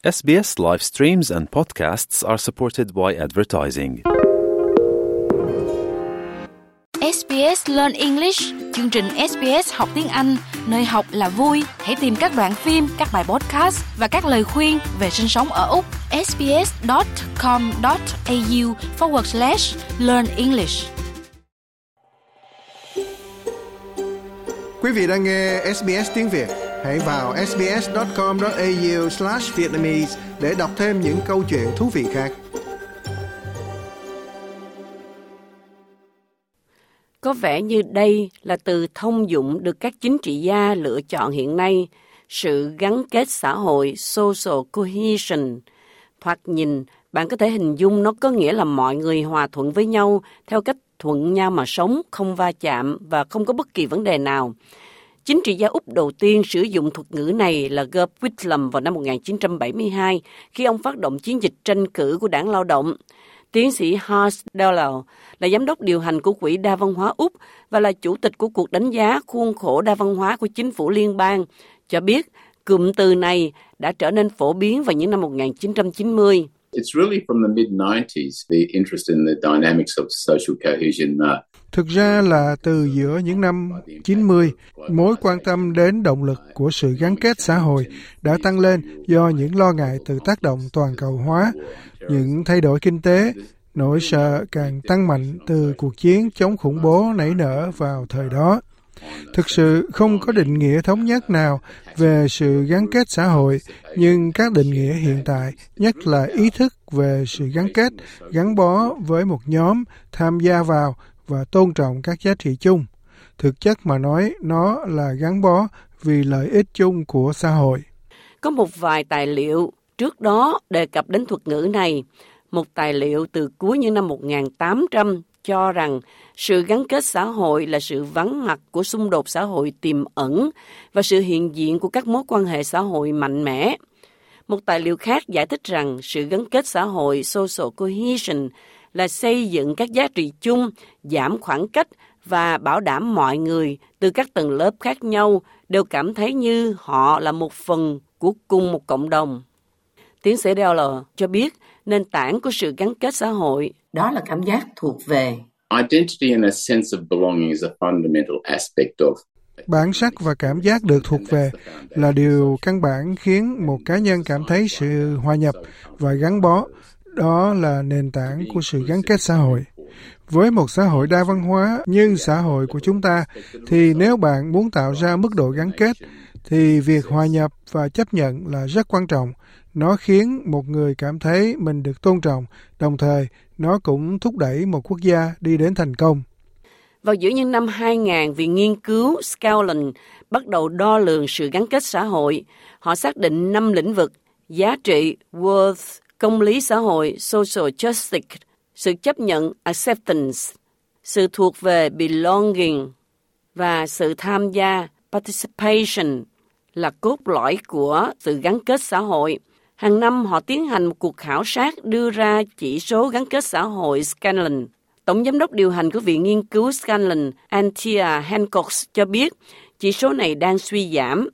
SBS live streams and podcasts are supported by advertising. SBS Learn English, chương trình SBS học tiếng Anh, nơi học là vui. Hãy tìm các đoạn phim, các bài podcast và các lời khuyên về sinh sống ở Úc. sbs.com.au/learn English. Quý vị đang nghe SBS tiếng Việt. Hãy vào sbs.com.au/Vietnamese để đọc thêm những câu chuyện thú vị khác. Có vẻ như đây là từ thông dụng được các chính trị gia lựa chọn hiện nay, sự gắn kết xã hội, social cohesion. Thoạt nhìn, bạn có thể hình dung nó có nghĩa là mọi người hòa thuận với nhau theo cách thuận nhau mà sống, không va chạm và không có bất kỳ vấn đề nào. Chính trị gia Úc đầu tiên sử dụng thuật ngữ này là Gough Whitlam vào năm 1972 khi ông phát động chiến dịch tranh cử của Đảng Lao động. Tiến sĩ Hart Dowell là giám đốc điều hành của Quỹ đa văn hóa Úc và là chủ tịch của cuộc đánh giá khuôn khổ đa văn hóa của chính phủ liên bang, cho biết cụm từ này đã trở nên phổ biến vào những năm 1990. It's really from the mid-90s, the interest in the dynamics of social cohesion. Thực ra là từ giữa những năm 90, mối quan tâm đến động lực của sự gắn kết xã hội đã tăng lên do những lo ngại từ tác động toàn cầu hóa, những thay đổi kinh tế, nỗi sợ càng tăng mạnh từ cuộc chiến chống khủng bố nảy nở vào thời đó. Thực sự không có định nghĩa thống nhất nào về sự gắn kết xã hội, nhưng các định nghĩa hiện tại, nhất là ý thức về sự gắn kết, gắn bó với một nhóm, tham gia vào và tôn trọng các giá trị chung. Thực chất mà nói, nó là gắn bó vì lợi ích chung của xã hội. Có một vài tài liệu trước đó đề cập đến thuật ngữ này. Một tài liệu từ cuối những năm 1800 cho rằng sự gắn kết xã hội là sự vắng mặt của xung đột xã hội tiềm ẩn và sự hiện diện của các mối quan hệ xã hội mạnh mẽ. Một tài liệu khác giải thích rằng sự gắn kết xã hội social cohesion là xây dựng các giá trị chung, giảm khoảng cách và bảo đảm mọi người từ các tầng lớp khác nhau đều cảm thấy như họ là một phần của cùng một cộng đồng. Tiến sĩ Dowell cho biết nền tảng của sự gắn kết xã hội đó là cảm giác thuộc về. Identity and a sense of belonging is a fundamental aspect of. Bản sắc và cảm giác được thuộc về là điều căn bản khiến một cá nhân cảm thấy sự hòa nhập và gắn bó. Đó là nền tảng của sự gắn kết xã hội. Với một xã hội đa văn hóa như xã hội của chúng ta, thì nếu bạn muốn tạo ra mức độ gắn kết, thì việc hòa nhập và chấp nhận là rất quan trọng. Nó khiến một người cảm thấy mình được tôn trọng, đồng thời nó cũng thúc đẩy một quốc gia đi đến thành công. Vào giữa những năm 2000, Viện Nghiên cứu Scotland bắt đầu đo lường sự gắn kết xã hội. Họ xác định 5 lĩnh vực: giá trị, worth, công lý xã hội, social justice, sự chấp nhận, acceptance, sự thuộc về, belonging, và sự tham gia, participation, là cốt lõi của sự gắn kết xã hội. Hàng năm họ tiến hành một cuộc khảo sát đưa ra chỉ số gắn kết xã hội Scotland. Tổng giám đốc điều hành của Viện Nghiên cứu Scotland, Antia Hancock cho biết chỉ số này đang suy giảm.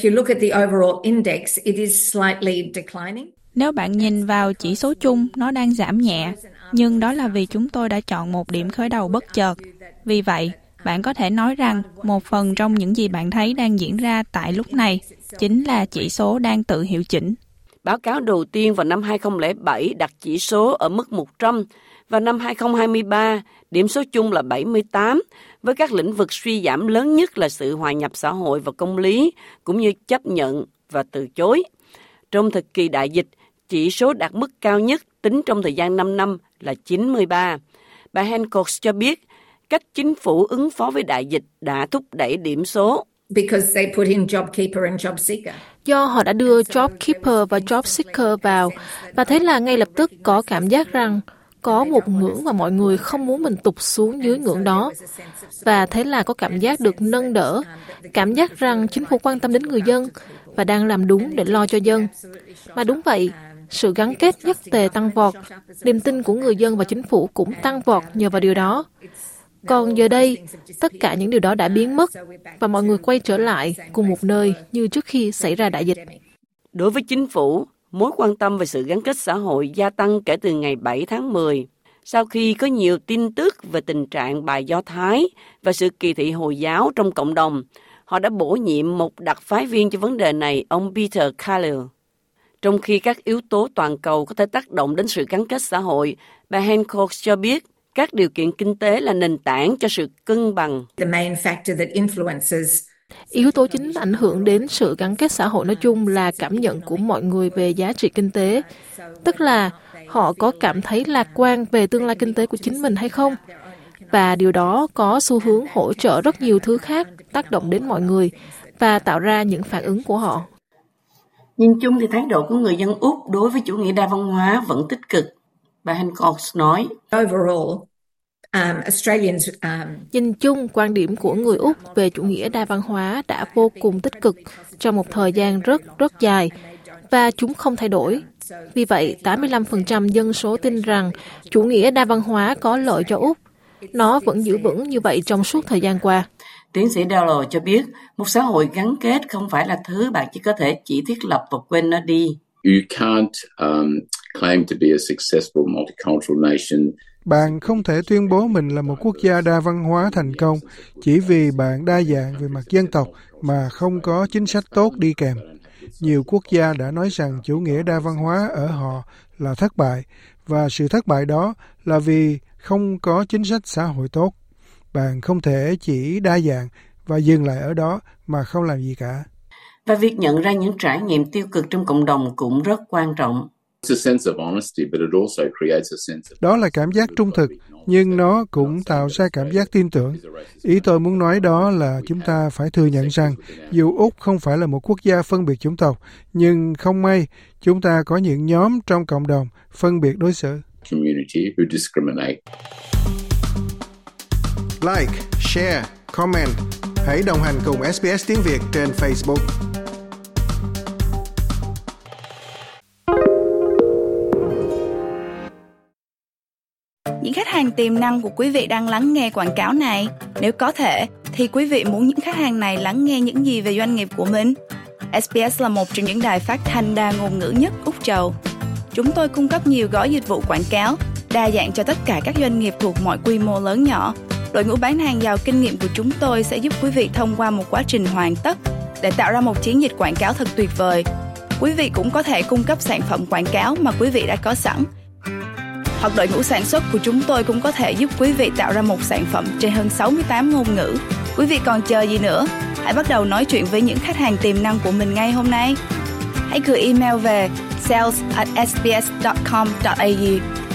Nếu bạn nhìn vào chỉ số chung, nó đang giảm nhẹ, nhưng đó là vì chúng tôi đã chọn một điểm khởi đầu bất chợt. Vì vậy, bạn có thể nói rằng một phần trong những gì bạn thấy đang diễn ra tại lúc này chính là chỉ số đang tự hiệu chỉnh. Báo cáo đầu tiên vào năm 2007 đặt chỉ số ở mức 100, và năm 2023, điểm số chung là 78, với các lĩnh vực suy giảm lớn nhất là sự hòa nhập xã hội và công lý, cũng như chấp nhận và từ chối. Trong thời kỳ đại dịch, chỉ số đạt mức cao nhất tính trong thời gian 5 năm là 93. Bà Hancock cho biết, cách chính phủ ứng phó với đại dịch đã thúc đẩy điểm số. Do họ đã đưa JobKeeper và JobSeeker vào, và thế là ngay lập tức có cảm giác rằng có một ngưỡng mà mọi người không muốn mình tụt xuống dưới ngưỡng đó. Và thế là có cảm giác được nâng đỡ, cảm giác rằng chính phủ quan tâm đến người dân và đang làm đúng để lo cho dân. Mà đúng vậy, sự gắn kết nhất tề tăng vọt, niềm tin của người dân và chính phủ cũng tăng vọt nhờ vào điều đó. Còn giờ đây, tất cả những điều đó đã biến mất và mọi người quay trở lại cùng một nơi như trước khi xảy ra đại dịch. Đối với chính phủ, Mối quan tâm về sự gắn kết xã hội gia tăng kể từ ngày 7 tháng 10, sau khi có nhiều tin tức về tình trạng bài Do Thái và sự kỳ thị Hồi giáo trong cộng đồng. Họ đã bổ nhiệm một đặc phái viên cho vấn đề này, ông Peter Khalil. Trong khi các yếu tố toàn cầu có thể tác động đến sự gắn kết xã hội, bà Hancock cho biết các điều kiện kinh tế là nền tảng cho sự cân bằng. Yếu tố chính ảnh hưởng đến sự gắn kết xã hội nói chung là cảm nhận của mọi người về giá trị kinh tế, tức là họ có cảm thấy lạc quan về tương lai kinh tế của chính mình hay không. Và điều đó có xu hướng hỗ trợ rất nhiều thứ khác tác động đến mọi người và tạo ra những phản ứng của họ. Nhìn chung thì thái độ của người dân Úc đối với chủ nghĩa đa văn hóa vẫn tích cực. Bà Hancock nói, nhìn chung, quan điểm của người Úc về chủ nghĩa đa văn hóa đã vô cùng tích cực trong một thời gian rất dài và chúng không thay đổi. Vì vậy, 85% dân số tin rằng chủ nghĩa đa văn hóa có lợi cho Úc. Nó vẫn giữ vững như vậy trong suốt thời gian qua. Tiến sĩ Dowler cho biết, một xã hội gắn kết không phải là thứ bạn chỉ có thể chỉ thiết lập và quên nó đi. You can't claim to be a successful multicultural nation. Bạn không thể tuyên bố mình là một quốc gia đa văn hóa thành công chỉ vì bạn đa dạng về mặt dân tộc mà không có chính sách tốt đi kèm. Nhiều quốc gia đã nói rằng chủ nghĩa đa văn hóa ở họ là thất bại, và sự thất bại đó là vì không có chính sách xã hội tốt. Bạn không thể chỉ đa dạng và dừng lại ở đó mà không làm gì cả. Và việc nhận ra những trải nghiệm tiêu cực trong cộng đồng cũng rất quan trọng. Đó là cảm giác trung thực, nhưng nó cũng tạo ra cảm giác tin tưởng. Ý tôi muốn nói đó là chúng ta phải thừa nhận rằng dù Úc không phải là một quốc gia phân biệt chủng tộc, nhưng không may chúng ta có những nhóm trong cộng đồng phân biệt đối xử. Like, share, comment. Hãy đồng hành cùng SBS tiếng Việt trên Facebook. Những khách hàng tiềm năng của quý vị đang lắng nghe quảng cáo này. Nếu có thể, thì quý vị muốn những khách hàng này lắng nghe những gì về doanh nghiệp của mình? SBS là một trong những đài phát thanh đa ngôn ngữ nhất Úc Châu. Chúng tôi cung cấp nhiều gói dịch vụ quảng cáo, đa dạng cho tất cả các doanh nghiệp thuộc mọi quy mô lớn nhỏ. Đội ngũ bán hàng giàu kinh nghiệm của chúng tôi sẽ giúp quý vị thông qua một quá trình hoàn tất để tạo ra một chiến dịch quảng cáo thật tuyệt vời. Quý vị cũng có thể cung cấp sản phẩm quảng cáo mà quý vị đã có sẵn. Hoặc đội ngũ sản xuất của chúng tôi cũng có thể giúp quý vị tạo ra một sản phẩm trên hơn 68 ngôn ngữ. Quý vị còn chờ gì nữa? Hãy bắt đầu nói chuyện với những khách hàng tiềm năng của mình ngay hôm nay. Hãy gửi email về sales@sbs.com.au